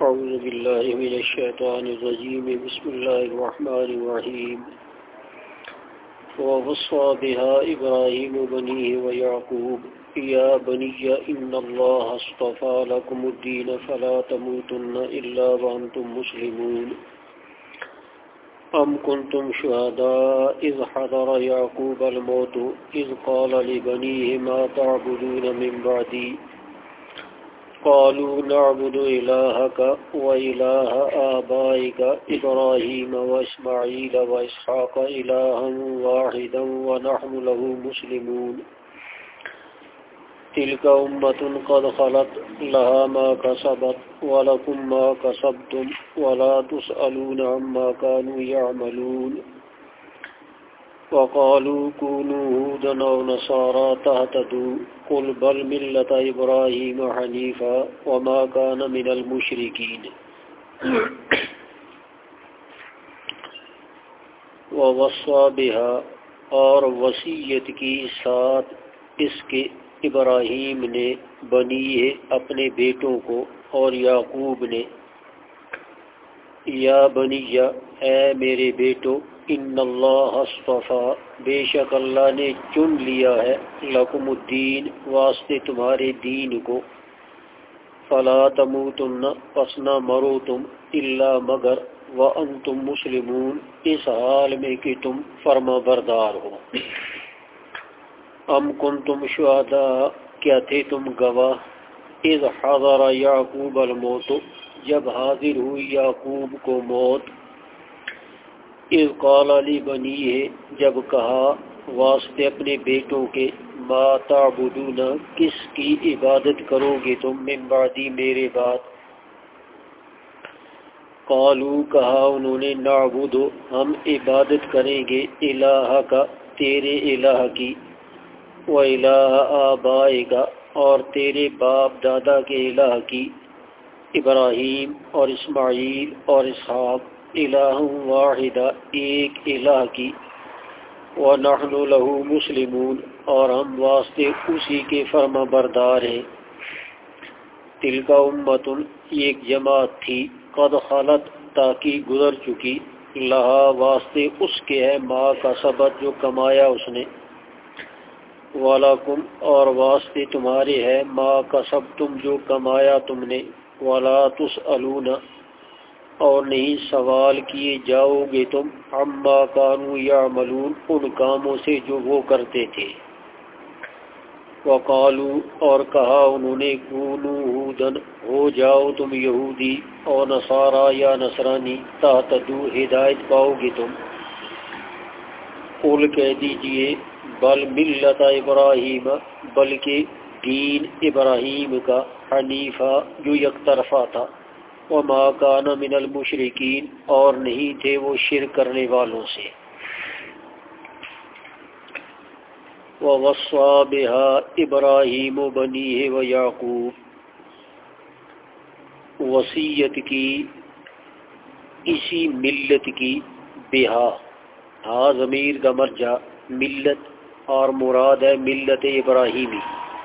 أعوذ بالله من الشيطان الرجيم بسم الله الرحمن الرحيم ووصى بها إبراهيم بنيه ويعقوب يا بني إن الله اصطفى لكم الدين فلا تموتن إلا وأنتم مسلمون أم كنتم شهداء إذ حضر يعقوب الموت إذ قال لبنيه ما تعبدون من بعدي قالوا نعبد إلهك وإله آبائك إبراهيم وإسماعيل وإسحاق إلها واحدا ونحن له مسلمون تلك أمة قد خلت لها ما كسبت ولكم ما كسبتم ولا تسألون عما كانوا يعملون وقالوا كونوا هودا أو نصارى تهتدوا قل بل ملة إبراهيم حنيفا وما كان من المشركين ووصى بها اور وصیت کی ساتھ اس کے ابراہیم نے بنیہ اپنے بیٹوں کو اور یعقوب نے یا بنیہ اے میرے بیٹو ان اللہ اصطفیٰ بے شک اللہ نے چن لیا ہے لکم الدین واسطے تمہارے دین کو فلا تموتن پس نہ مرو تم الا مگر وانتم مسلمون اس حال میں کہ تم فرما بردار ہو ام کنتم شہداء کیا تھے تم گواہ اذ حضر یعقوب الموت جب حاضر ہوئی یعقوب کو موت اذ قال لبنیہ جب کہا واسطے اپنے بیٹوں کے ما تعبدون کس کی عبادت کرو گے تم من بعدی میرے بعد قالوا کہا انہوں نے نعبد ہم عبادت کریں گے الہ کا تیرے الہ کی و الہ آبائک اور تیرے باپ دادا کے الہ کی ابراہیم اور اسماعیل اور اسحاق الہ واحدہ ایک الہ کی وَنَحْنُ لَهُ مُسْلِمُونَ اور ہم واسطے اسی کے فرما بردار ہیں تِلْكَ أُمَّةٌ ایک جماعت تھی قد خلت تاکہ گزر چکی لہا واسطے اس کے ہے ما کا سبت جو کمایا اس نے وَلَكُمْ اور واسطے تمہارے ہے ما کا سب تم جو کمایا تم نے وَلَا تُسْأَلُونَ اور نہیں سوال کیے جاؤ گے تم عما کانوا یعملون ان کاموں سے جو وہ کرتے تھے وقالوا اور کہا انہوں نے کونوا ہودن ہو جاؤ تم یہودی اور نصارا یا نصرانی تہتدوا ہدایت پاؤ گے تم قل کہہ دیجئے بل ملت ابراہیم بلکہ دین ابراہیم کا حنیفہ جو یک طرفہ تھا وما کان من المشرکین اور نہیں تھے وہ شرک کرنے والوں سے ووصى بها ابراہیم بنیہ ویعقوب وصیت کی اسی ملت کی بہا ہاں ضمیر کا مرجع ملت اور مراد ہے ملت ابراہیمی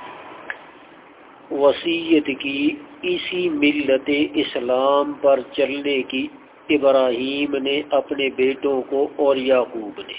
وصیت کی اسی ملت اسلام پر چلنے کی ابراہیم نے اپنے بیٹوں کو اور یعقوب نے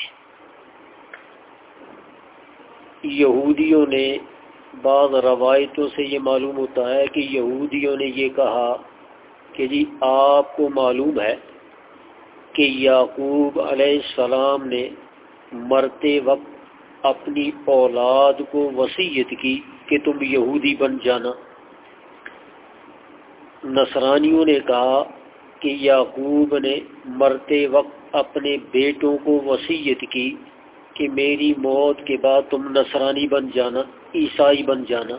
یہودیوں نے بعض روایتوں سے یہ معلوم ہوتا ہے کہ یہودیوں نے یہ کہا کہ جی آپ کو معلوم ہے کہ یعقوب علیہ السلام نے مرتے وقت اپنی اولاد کو وصیت کی کہ تم یہودی بن جانا نصرانیوں نے کہا کہ یعقوب نے مرتے وقت اپنے بیٹوں کو وصیت کی کہ میری موت کے بعد تم نصرانی بن جانا عیسائی بن جانا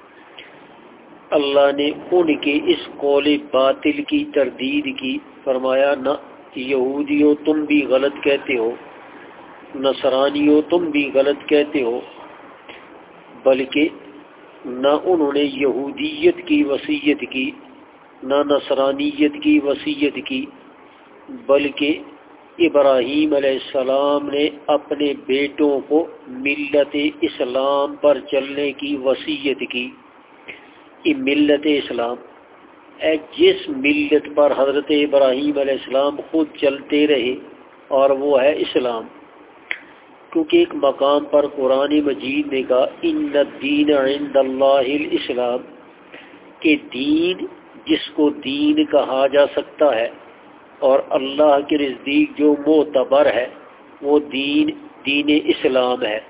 اللہ نے ان کے اس قول باطل کی تردید کی فرمایا نہ یہودیوں تم بھی غلط کہتے ہو نصرانیوں تم بھی غلط کہتے ہو بلکہ نہ انہوں نے یہودیت کی وصیت کی نہ نصرانیت کی وصیت کی بلکہ ابراہیم علیہ السلام نے اپنے بیٹوں کو ملت اسلام پر چلنے کی وصیت کی یہ ملت اسلام اے جس ملت پر حضرت ابراہیم علیہ السلام خود چلتے رہے، اور وہ ہے اسلام، کیونکہ ایک مقام پر قرآن مجید نے کہا ان الدین عند اللہ الاسلام، کہ دین جس کو دین کہا جا سکتا ہے اور اللہ کے نزدیک جو معتبر ہے وہ دین اسلام ہے۔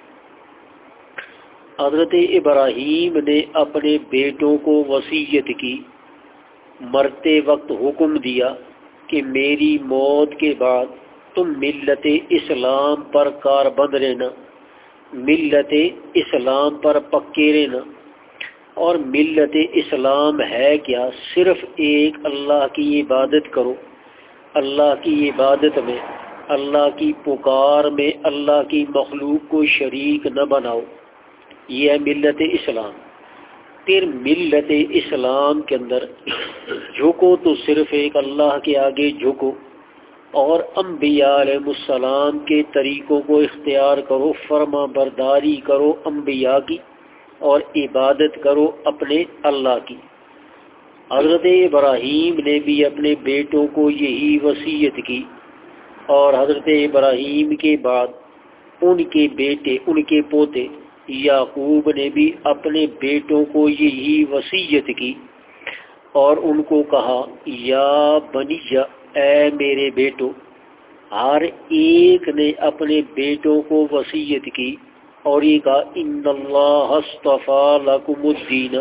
حضرت ابراہیم نے اپنے بیٹوں کو وصیت کی، مرتے وقت حکم دیا کہ میری موت کے بعد تم ملت اسلام پر کاربند رہنا، ملت اسلام پر پکے رہنا۔ اور ملت اسلام ہے کیا؟ صرف ایک اللہ کی عبادت کرو، اللہ کی عبادت میں، اللہ کی پکار میں اللہ کی مخلوق کو شریک نہ بناؤ، یہ ہے ملت اسلام۔ پھر ملت اسلام کے اندر جھکو تو صرف ایک اللہ کے آگے جھکو، اور انبیاء علیہ السلام کے طریقوں کو اختیار کرو، فرما برداری کرو انبیاء کی، اور عبادت کرو اپنے اللہ کی۔ حضرت ابراہیم نے بھی اپنے بیٹوں کو یہی وصیت کی، اور حضرت ابراہیم کے بعد ان کے بیٹے، ان کے پوتے یعقوب نے بھی اپنے بیٹوں کو یہی وصیت کی، اور ان کو کہا یا بنی، اے میرے بیٹو۔ ہر ایک نے اپنے بیٹوں کو وصیت کی اور یہ کہا ان اللہ اصطفیٰ لکم الدین،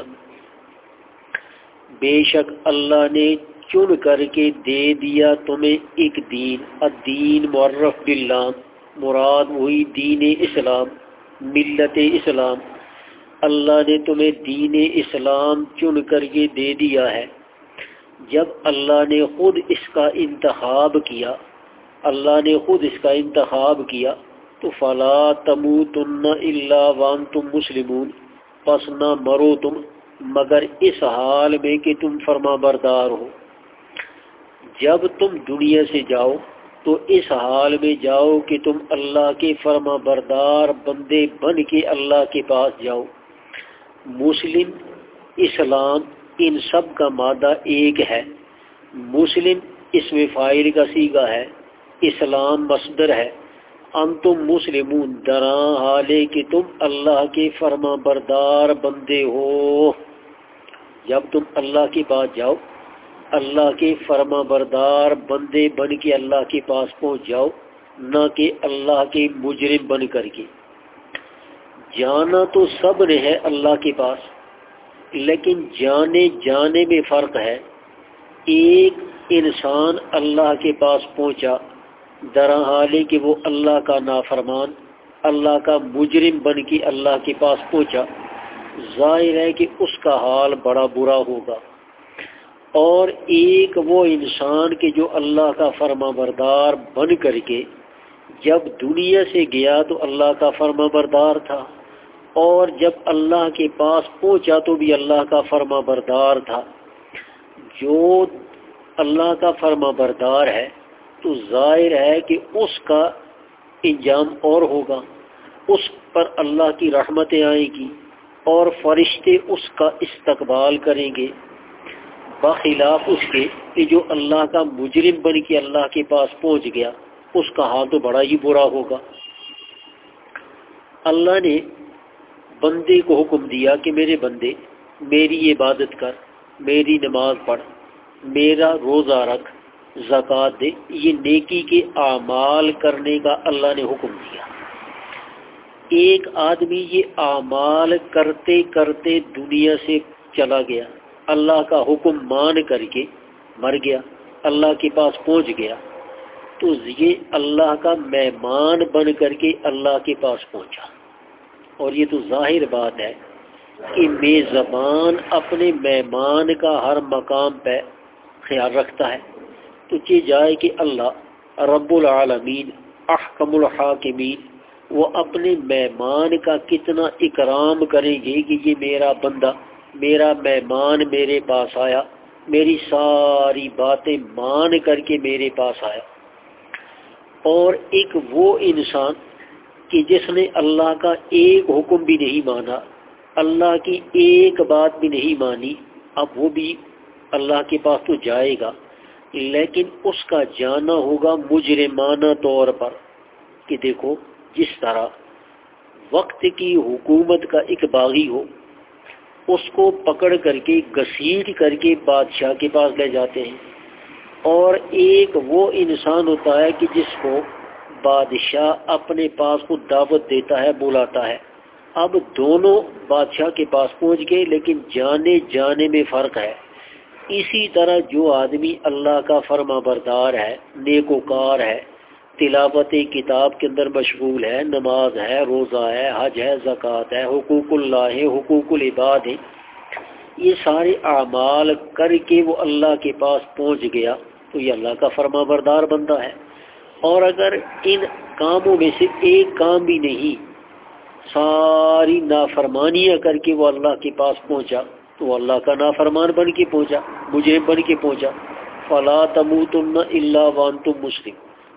بے شک اللہ نے چن کر کے دے دیا تمہیں ایک دین، الدین معرف باللہ، مراد وہی دین اسلام، ملت اسلام۔ اللہ نے تمہیں دین اسلام چن کر کے دے دیا ہے۔ جب اللہ نے خود اس کا انتخاب کیا، اللہ نے خود اس کا انتخاب کیا، تو فلا تموتن الا وانتم مسلمون، پس نہ مرو تم مگر اس حال میں کہ تم فرما بردار ہو۔ جب تم دنیا سے جاؤ تو اس حال میں جاؤ کہ تم اللہ کے فرما بردار بندے بن کے اللہ کے پاس جاؤ۔ مسلم، اسلام، ان سب کا مادہ ایک ہے۔ مسلم اسم فاعل کا صیغہ ہے، اسلام مصدر ہے۔ انتم مسلمون دراں حالے کہ تم اللہ کے فرما بردار بندے ہو۔ جب تم اللہ کے پاس جاؤ، اللہ کے فرما بردار بندے بن کے اللہ کے پاس پہنچ جاؤ، نہ کہ اللہ کے مجرم بن کر کے۔ جانا تو سب نے ہے اللہ کے پاس، لیکن جانے میں فرق ہے۔ ایک انسان اللہ کے پاس پہنچا درا حالے کہ وہ اللہ کا نافرمان، اللہ کا مجرم بن کے اللہ کے پاس پہنچا، ظاہر ہے کہ اس کا حال بڑا برا ہوگا۔ اور ایک وہ انسان کہ جو اللہ کا فرما بردار بن کر کے جب دنیا سے گیا تو اللہ کا فرما بردار تھا، اور جب اللہ کے پاس پہنچا تو بھی اللہ کا فرما بردار تھا۔ جو اللہ کا فرما بردار ہے تو ظاہر ہے کہ اس کا انجام اور ہوگا، اس پر اللہ کی رحمتیں آئیں گی اور فرشتے اس کا استقبال کریں گے، بخلاف اس کے کہ جو اللہ کا مجرم بن کے اللہ کے پاس پہنچ گیا، اس کا حال تو بڑا ہی برا ہوگا۔ اللہ نے بندے کو حکم دیا کہ میرے بندے میری عبادت کر، میری نماز پڑھ، میرا روزہ رکھ، زکوٰۃ دے، یہ نیکی کے اعمال کرنے کا اللہ نے حکم دیا۔ ایک آدمی یہ اعمال کرتے کرتے دنیا سے چلا گیا، اللہ کا حکم مان کر کے مر گیا، اللہ کے پاس پہنچ گیا، تو یہ اللہ کا مہمان بن کر کے اللہ کے پاس پہنچا۔ اور یہ تو ظاہر بات ہے کہ میزبان اپنے مہمان کا ہر مقام پہ خیال رکھتا ہے، تو یہ جائے کہ اللہ رب العالمین احکم الحاکمین وہ اپنے مہمان کا کتنا اکرام کریں گے کہ یہ میرا بندہ، میرا مہمان میرے پاس آیا، میری ساری باتیں مان کر کے میرے پاس آیا۔ اور ایک وہ انسان کہ جس نے اللہ کا ایک حکم بھی نہیں مانا، اللہ کی ایک بات بھی نہیں مانی، اب وہ بھی اللہ کے پاس تو جائے گا، لیکن اس کا جانا ہوگا مجرمانہ طور پر، کہ دیکھو جس طرح وقت کی حکومت کا ایک باغی ہو، اس کو پکڑ کر کے گھسیٹ کر کے بادشاہ کے پاس لے جاتے ہیں، اور ایک وہ انسان ہوتا ہے کہ جس کو بادشاہ اپنے پاس کو دعوت دیتا ہے، بلاتا ہے۔ اب دونوں بادشاہ کے پاس پہنچ گئے، لیکن جانے میں فرق ہے۔ اسی طرح جو آدمی اللہ کا فرما بردار ہے، نیکوکار ہے، تلاوت کتاب کے اندر مشغول ہے، نماز ہے، روزہ ہے، حج ہے، زکوٰۃ ہے، حقوق اللہ ہے، حقوق العباد ہے، یہ سارے اعمال کر کے وہ اللہ کے پاس پہنچ گیا تو یہ اللہ کا فرما بردار بندہ ہے۔ اور اگر ان کاموں میں سے ایک کام بھی نہیں، ساری نافرمانیاں کر کے وہ اللہ کے پاس پہنچا تو وہ اللہ کا نافرمان بن کے پہنچا، مجرم بن کے پہنچا۔ فلا تموتن الا وانتم مسلم۔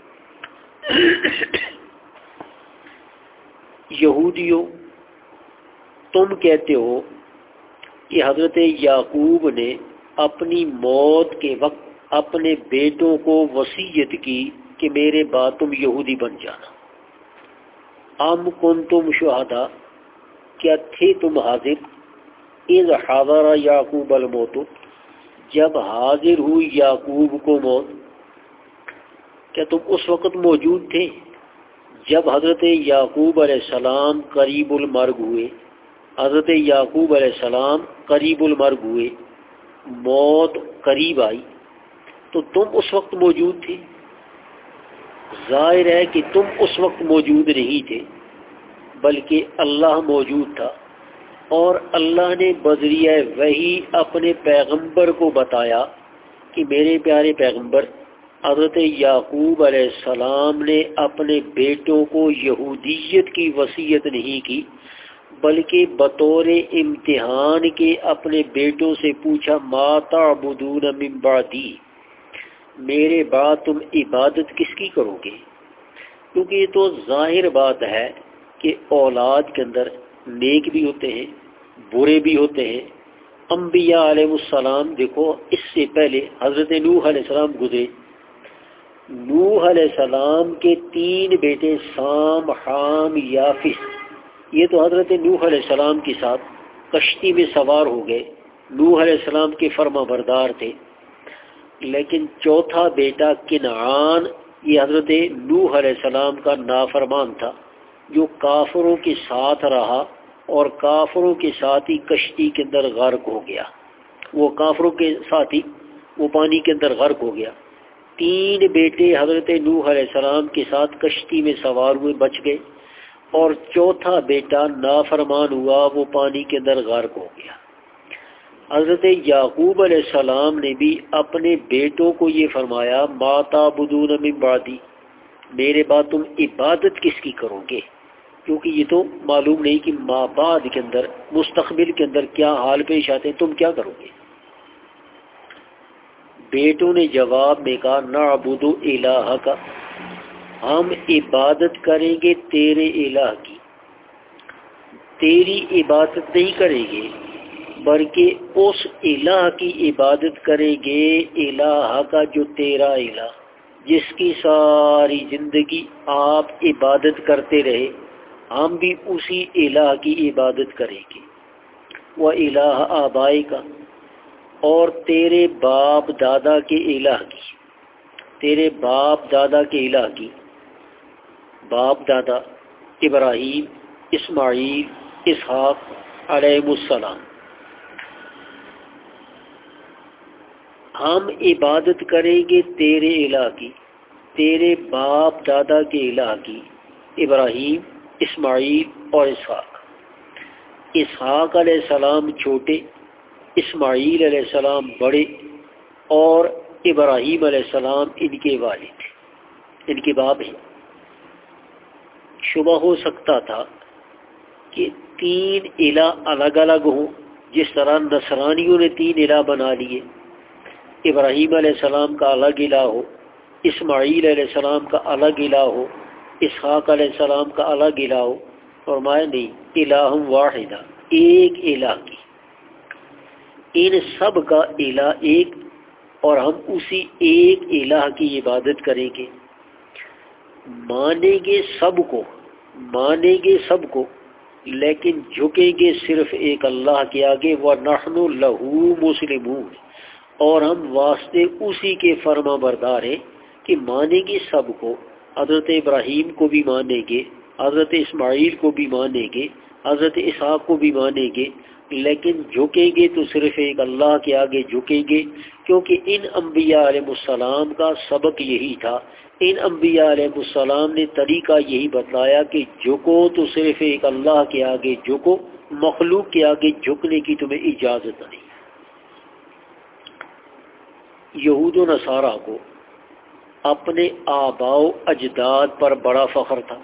یہودیوں، تم کہتے ہو کہ حضرت یعقوب نے اپنی موت کے وقت اپنے بیٹوں کو وصیت کی کہ میرے بعد تم یہودی بن جانا۔ ام کنتم شہداء، کیا تھے تم حاضر؟ اذ حضر یعقوب الموت، جب حاضر ہوئی یعقوب کو موت، کیا تم اس وقت موجود تھے جب حضرت یعقوب علیہ السلام قریب المرگ ہوئے؟ حضرت یعقوب علیہ السلام قریب المرگ ہوئے، موت قریب آئی، تو تم اس وقت موجود تھے؟ ظاہر ہے کہ تم اس وقت موجود نہیں تھے، بلکہ اللہ موجود تھا، اور اللہ نے بذریعہ وحی اپنے پیغمبر کو بتایا کہ میرے پیارے پیغمبر، حضرت یعقوب علیہ السلام نے اپنے بیٹوں کو یہودیت کی وصیت نہیں کی، بلکہ بطور امتحان کے اپنے بیٹوں سے پوچھا ما تعبدون من بعدی، میرے بعد تم عبادت کس کی کرو گے؟ کیونکہ یہ تو ظاہر بات ہے کہ اولاد کے اندر نیک بھی ہوتے ہیں، برے بھی ہوتے ہیں۔ انبیاء علیہ السلام دیکھو، اس سے پہلے حضرت نوح علیہ السلام گزرے، نوح علیہ السلام کے 3 بیٹے سام، حام، یافس، یہ تو حضرت نوح علیہ السلام کے ساتھ کشتی میں سوار ہو گئے، نوح علیہ السلام کے فرما بردار تھے۔ لیکن چوتھا بیٹا کنعان، یہ حضرت نوح علیہ السلام کا نافرمان تھا، جو کافروں کے ساتھ رہا اور کافروں کے ساتھ ہی کشتی کے اندر غرق ہو گیا، وہ کافروں کے ساتھ ہی وہ پانی کے اندر غرق ہو گیا۔ 3 بیٹے حضرت نوح علیہ السلام کے ساتھ کشتی میں سوار ہوئے، بچ گئے، اور چوتھا بیٹا نافرمان ہوا، وہ پانی کے اندر غرق ہو گیا۔ حضرت یعقوب علیہ السلام نے بھی اپنے بیٹوں کو یہ فرمایا ما تعبدون من بعدی، میرے بعد تم عبادت کس کی کرو گے؟ کیونکہ یہ تو معلوم نہیں کہ ما بعد کے اندر، مستقبل کے اندر کیا حال پیش آتے ہیں، تم کیا کرو گے؟ بیٹوں نے جواب میں کہا نعبد الہک، ہم عبادت کریں گے تیرے الہ کی، تیری عبادت نہیں کریں گے، بلکہ اس الہ کی عبادت کریں گے، الہ کا جو تیرا الہ، جس کی ساری زندگی آپ عبادت کرتے رہے، ہم بھی اسی الہ کی عبادت کریں گے۔ وہ الہ آبائی کا، اور تیرے باپ دادا کے الہ کی، تیرے باپ دادا کے الہ کی، باپ دادا ابراہیم، اسماعیل، اسحاق علیہ السلام، ہم عبادت کریں گے تیرے الہ کی، تیرے باپ دادا کے الہ کی، ابراہیم، اسماعیل اور اسحاق۔ اسحاق علیہ السلام چھوٹے، اسماعیل علیہ السلام بڑے، اور ابراہیم علیہ السلام ان کے والد، ان کے باپ ہیں۔ شبہ ہو سکتا تھا کہ 3 الہ الگ الگ ہوں، جس طرح نصرانیوں نے 3 الہ بنا لیے، ابراہیم علیہ السلام کا الگ الہ ہو، اسماعیل علیہ السلام کا الگ الہ ہو، اسحاق علیہ السلام کا الگ الہ ہو، فرمایا نہیں، الہ واحدہ، ایک الہ کی، ان سب کا الہ ایک، اور ہم اسی ایک الہ کی عبادت کریں گے، مانیں گے سب کو، لیکن جھکیں گے صرف ایک اللہ کے آگے، وَنَحْنُ لَهُ مُسْلِمُونَ، اور ہم واسطے اسی کے فرما بردار ہیں کہ مانیں گے سب کو، حضرت ابراہیم کو بھی مانیں گے، حضرت اسماعیل کو بھی مانیں گے، حضرت اسحاق کو بھی مانیں گے، لیکن جھکیں گے تو صرف ایک اللہ کے آگے جھکیں گے، کیونکہ ان انبیاء علیہ السلام کا سبق یہی تھا، ان انبیاء علیہ السلام نے طریقہ یہی بتلایا کہ جھکو تو صرف ایک اللہ کے آگے جھکو، مخلوق کے آگے جھکنے کی تمہیں اجازت نہیں۔ یہود و نصارہ کو اپنے آباء و اجداد پر بڑا فخر تھا،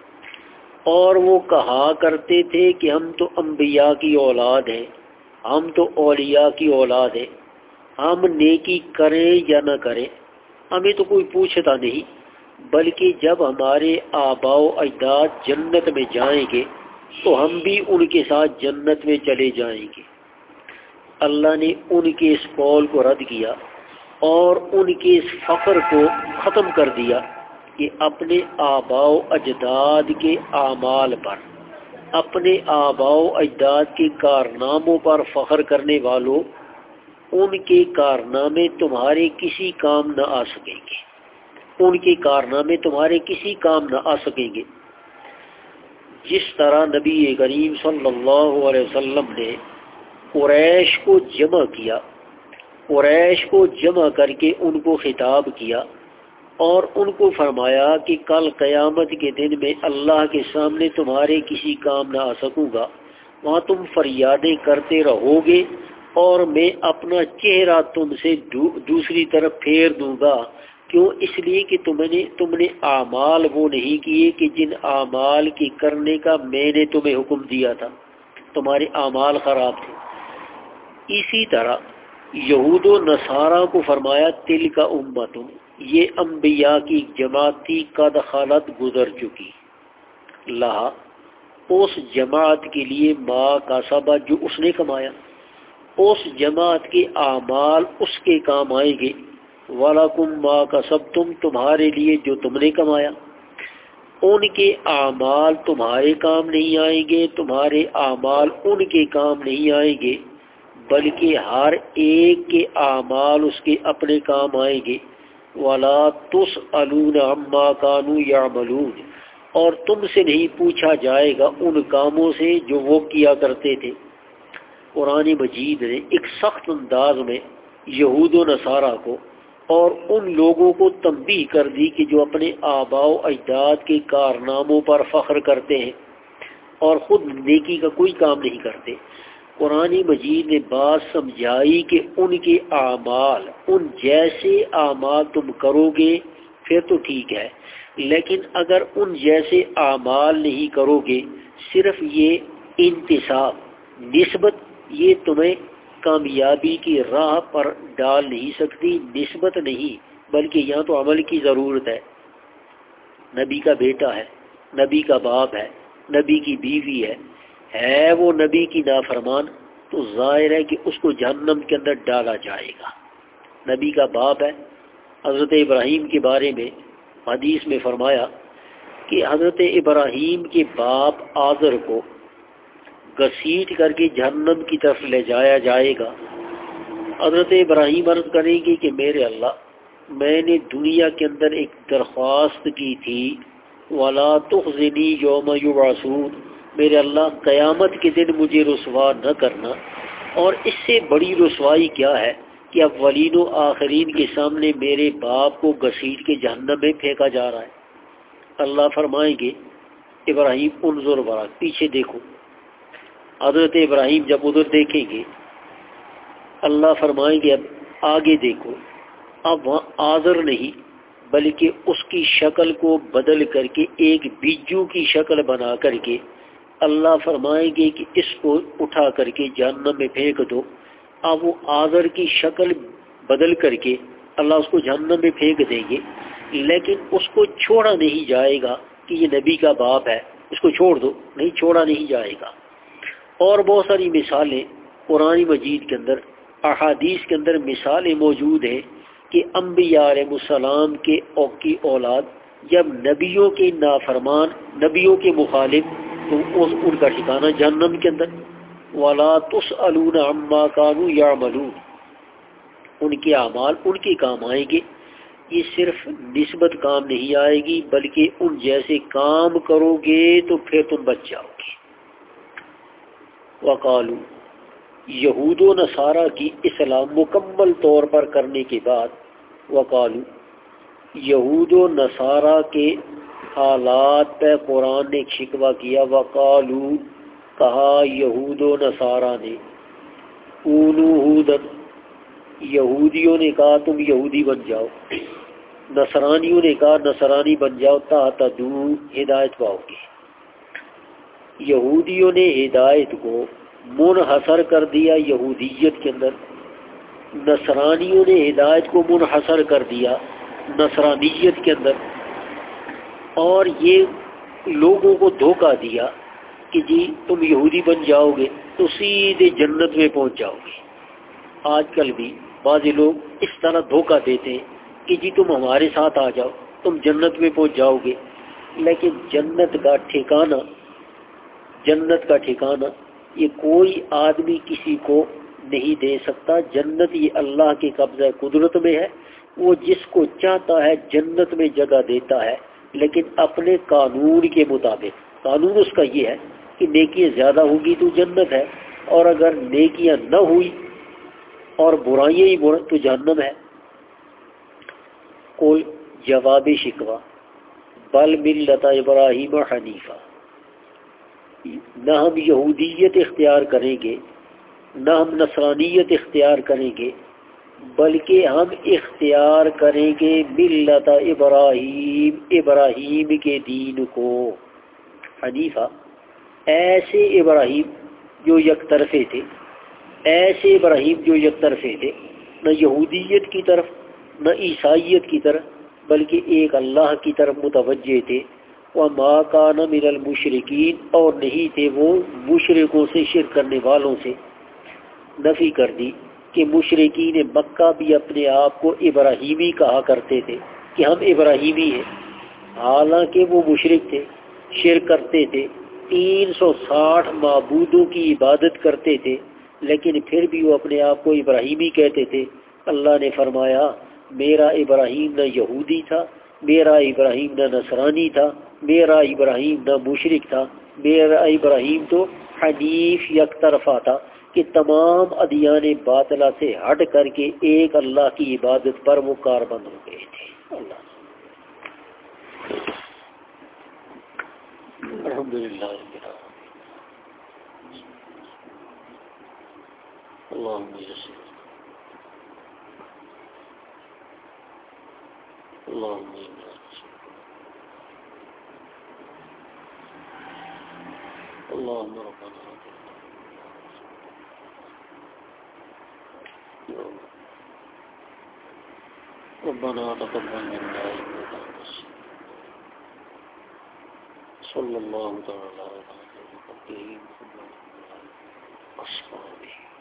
اور وہ کہا کرتے تھے کہ ہم تو انبیاء کی اولاد ہیں، ہم تو اولیاء کی اولاد ہیں، ہم نیکی کریں یا نہ کریں ہمیں تو کوئی پوچھتا نہیں، بلکہ جب ہمارے آباء و اجداد جنت میں جائیں گے تو ہم بھی ان کے ساتھ جنت میں چلے جائیں گے۔ اللہ نے ان کے اس قول کو رد کیا اور ان کے اس فخر کو ختم کر دیا کہ اپنے آباء و اجداد کے اعمال پر، اپنے آباء و اجداد کے کارناموں پر فخر کرنے والوں، ان کے کارنامے تمہارے کسی کام نہ آ سکیں گے، ان کے کارنامے تمہارے کسی کام نہ آ سکیں گے۔ جس طرح نبی کریم صلی اللہ علیہ وسلم نے قریش کو جمع کیا، قریش کو جمع کر کے ان کو خطاب کیا اور ان کو فرمایا کہ کل قیامت کے دن میں اللہ کے سامنے تمہارے کسی کام نہ آ سکوں گا، وہاں تم فریادیں کرتے رہو گے اور میں اپنا چہرہ تم سے دوسری طرف پھیر دوں گا۔ کیوں؟ اس لیے کہ تم نے اعمال وہ نہیں کیے کہ جن اعمال کی کرنے کا میں نے تمہیں حکم دیا تھا، تمہارے اعمال خراب تھے۔ اسی طرح یہود و نصارہ کو فرمایا تلک امت، یہ انبیاء کی جماعت تھی، قد خلت گزر چکی، لہا اس جماعت کے لیے ما کسبت جو اس نے کمایا، اس جماعت کے اعمال اس کے کام آئیں گے، وَلَكُمْ مَا كَسَبْتُمْ تمہارے لیے جو تم نے کمایا، ان کے اعمال تمہارے کام نہیں آئیں گے، تمہارے اعمال ان کے کام نہیں آئیں گے، بلکہ ہر ایک کے اعمال اس کے اپنے کام آئیں گے۔ وَلَا تُسْأَلُونَ عَمَّا كَانُوا يَعْمَلُونَ، اور تم سے نہیں پوچھا جائے گا ان کاموں سے جو وہ کیا کرتے تھے۔ قرآن مجید نے ایک سخت انداز میں یہود و نصارہ کو اور ان لوگوں کو تنبیہ کر دی کہ جو اپنے آباء و اجداد کے کارناموں پر فخر کرتے ہیں اور خود نیکی کا کوئی کام نہیں کرتے۔ قرآن مجید نے بات سمجھائی کہ ان کے اعمال، ان جیسے اعمال تم کرو گے پھر تو ٹھیک ہے، لیکن اگر ان جیسے اعمال نہیں کرو گے، صرف یہ انتساب، نسبت، یہ تمہیں کامیابی کی راہ پر ڈال نہیں سکتی، نسبت نہیں، بلکہ یہاں تو عمل کی ضرورت ہے۔ نبی کا بیٹا ہے، نبی کا باپ ہے، نبی کی بیوی ہے وہ نبی کی نافرمان، تو ظاہر ہے کہ اس کو جہنم کے اندر ڈالا جائے گا۔ نبی کا باپ ہے، حضرت ابراہیم کے بارے میں حدیث میں فرمایا کہ حضرت ابراہیم کے باپ آزر کو گھسیٹ کر کے جہنم کی طرف لے جایا جائے گا۔ حضرت ابراہیم عرض کریں گے کہ میرے اللہ، میں نے دنیا کے اندر ایک درخواست کی تھی، وَلَا تُخْزِنِي يَوْمَ يُبْعَثُونَ، میرے اللہ قیامت کے دن مجھے رسوا نہ کرنا، اور اس سے بڑی رسوائی کیا ہے کہ اولین و آخرین کے سامنے میرے باپ کو گھسیٹ کے جہنم میں پھینکا جا رہا ہے۔ اللہ فرمائیں گے ابراہیم انظر وراک، پیچھے دیکھو۔ حضرت ابراہیم جب ادھر دیکھیں گے، اللہ فرمائیں گے اب آگے دیکھو۔ اب وہاں آزر نہیں بلکہ اس کی شکل کو بدل کر کے ایک بجو کی شکل بنا کر کے اللہ فرمائیں گے کہ اس کو اٹھا کر کے جہنم میں پھینک دو۔ اب وہ آزر کی شکل بدل کر کے اللہ اس کو جہنم میں پھینک دیں گے، لیکن اس کو چھوڑا نہیں جائے گا کہ یہ نبی کا باپ ہے، اس کو چھوڑ دو، نہیں چھوڑا نہیں جائے گا۔ اور بہت ساری مثالیں قرآن مجید کے اندر احادیث کے اندر مثالیں موجود ہیں کہ انبیاء علیہ السلام کے کی اولاد جب نبیوں کے نافرمان، نبیوں کے مخالف، تو ان کا ٹھکانہ جہنم کے اندر. وَلَا تُسْأَلُونَ عَمَّا كَانُوا يَعْمَلُونَ، ان کے اعمال ان کے کام آئیں گے. یہ صرف نسبت کام نہیں آئے گی، بلکہ ان جیسے کام کرو گے تو پھر تم بچ جاؤ گے. وقالو، یہود و نصارہ کی اسلام مکمل طور پر کرنے کے بعد، وقالو، یہود و نصارہ کے حالات پہ قرآن نے شکوہ کیا. وقالو، کہا یہود و نصارہ نے، کونو ہودن، یہودیوں نے کہا تم یہودی بن جاؤ، نصرانیوں نے کہا نصرانی بن جاؤ، تہتدو، ہدایت پاؤ گے. یہودیوں نے ہدایت کو منحصر کر دیا یہودیت کے اندر، نصرانیوں نے ہدایت کو منحصر کر دیا نصرانیت کے اندر، اور یہ لوگوں کو دھوکہ دیا کہ جی تم یہودی بن جاؤ گے تو سیدھے جنت میں پہنچ جاؤ گے. آج کل بھی بعض لوگ اس طرح دھوکہ دیتے ہیں کہ جی تم ہمارے ساتھ آ جاؤ تم جنت میں پہنچ جاؤ گے. لیکن جنت کا ٹھکانہ یہ کوئی آدمی کسی کو نہیں دے سکتا. جنت یہ اللہ کے قبضہ قدرت میں ہے، وہ جس کو چاہتا ہے جنت میں جگہ دیتا ہے، لیکن اپنے قانون کے مطابق. قانون اس کا یہ ہے کہ نیکیاں زیادہ ہوں گی تو جنت ہے، اور اگر نیکیاں نہ ہوئی اور برائیاں ہی تو جہنم ہے. کوئی جواب شکوہ، بل ملت ابراہیم حنیفہ، نہ ہم یہودیت اختیار کریں گے نہ ہم نصرانیت اختیار کریں گے، بلکہ ہم اختیار کریں گے ملت ابراہیم کے دین کو. حنیفہ، ایسے ابراہیم جو یک طرفے تھے، ایسے ابراہیم جو یک طرفے تھے، نہ یہودیت کی طرف نہ عیسائیت کی طرف، بلکہ ایک اللہ کی طرف متوجہ تھے. وَمَا كَانَ مِنَ الْمُشْرِكِينَ، اور نہیں تھے وہ مشرکوں سے، شرک کرنے والوں سے. نفی کر دی کہ مشرکین مکہ بھی اپنے آپ کو ابراہیمی کہا کرتے تھے کہ ہم ابراہیمی ہیں، حالانکہ وہ مشرک تھے، شرک کرتے تھے، 360 معبودوں کی عبادت کرتے تھے، لیکن پھر بھی وہ اپنے آپ کو ابراہیمی کہتے تھے. اللہ نے فرمایا میرا ابراہیم نہ یہودی تھا، میرا ابراہیم نہ نصرانی تھا، میرا ابراہیم نہ مشرک تھا، میرا ابراہیم تو حنیف یک طرفہ تھا کہ تمام ادیان باطلہ سے ہٹ کر کے ایک اللہ کی عبادت پر وہ کاربند ہو گئے تھے. اللہ الحمدللہ اللہم یسر اللہم اللہم ربنا تقبل منا انك انت صلی اللہ تعالی علیہ وسلم.